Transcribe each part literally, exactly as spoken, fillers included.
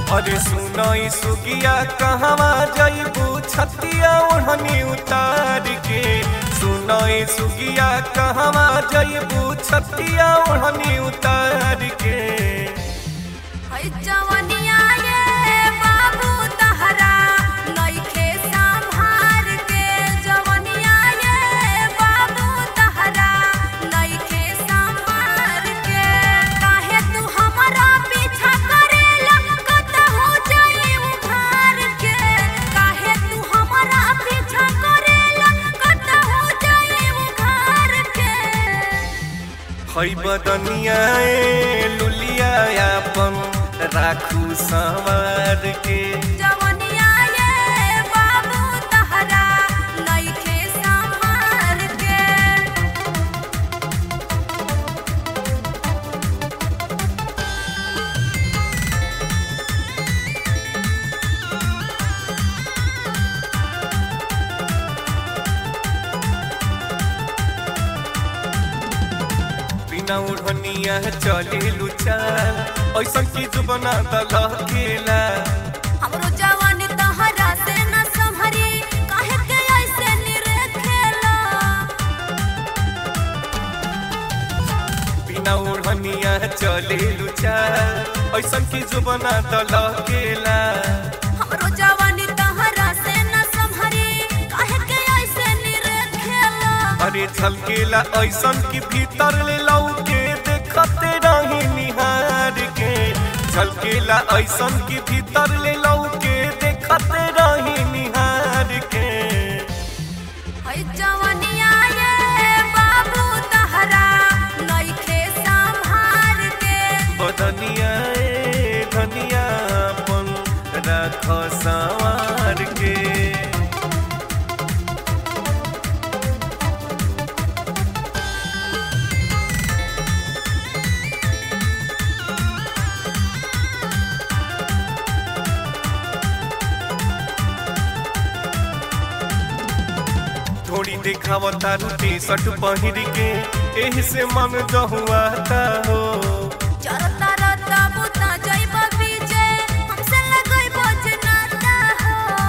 अरे सुनई सुगिया कहवा जइबू छतिया ओढ़नी उतार के। सुनई सुगिया कहवा जइबू छतिया ओढ़नी उतार के। जवनिया ये बाबू तहरा नइखे संभार के। जवनिया ये बाबू तहरा नइखे संभार के। काहे तू हमरा पीछा करेला कतहु जाई उधार के। काहे तू हमरा पीछा करेला कतहु जाई उधार के। हई बदनिया ए लुलिया अपन राखू संवार के। जवनिया ये बाबू तहरा नइखे संभार के। बिना ओढ़निया चले लुचाल ऐसा की जुबना दलकेला। हमरो जवानी तहरा से न संभरी काहे के ऐसे निरेखेला। बिना ओढ़निया चले लुचाल ऐसा की जुबना दलकेला। हमरो जवानी तहरा से न संभरी काहे के ऐसे निरेखेला। अरे झलकेला ऐसा की भीतर ले लौके देखते रही निहार के। झलकेला ऐसा की भीतर ले लौके देखते रही निहार के। हई जवनिया ये बाबू तहरा नइखे संभार के। बदनिया ए धनिया अपन राख संवार के। थोड़ी दिखावता टी शर्ट पहिर के एही से मन जहुआता हो। चरता रता बुता जइब बीजे हमसे लगइब जनाता हो।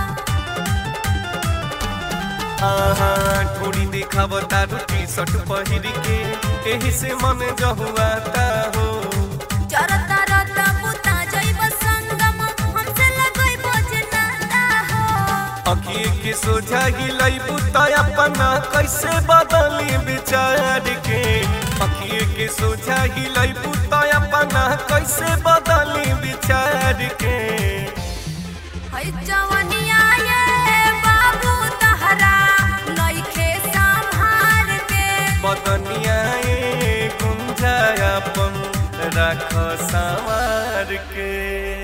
आहा थोड़ी दिखावता टी शर्ट पहिर के एही से मन जहुआता हो। चरता रता बुता जइब संगम हमसे लगइब जनाता हो। अखिए के सोझा हिलैबू त अपना कैसे बदली विचार के। अखिए के सोझा हिलैबू त अपना कैसे बदली विचार के। हई जवनिया ये बाबू तहरा नइखे संभार के। बदनिया ए गुंजा अपन राख संवार के।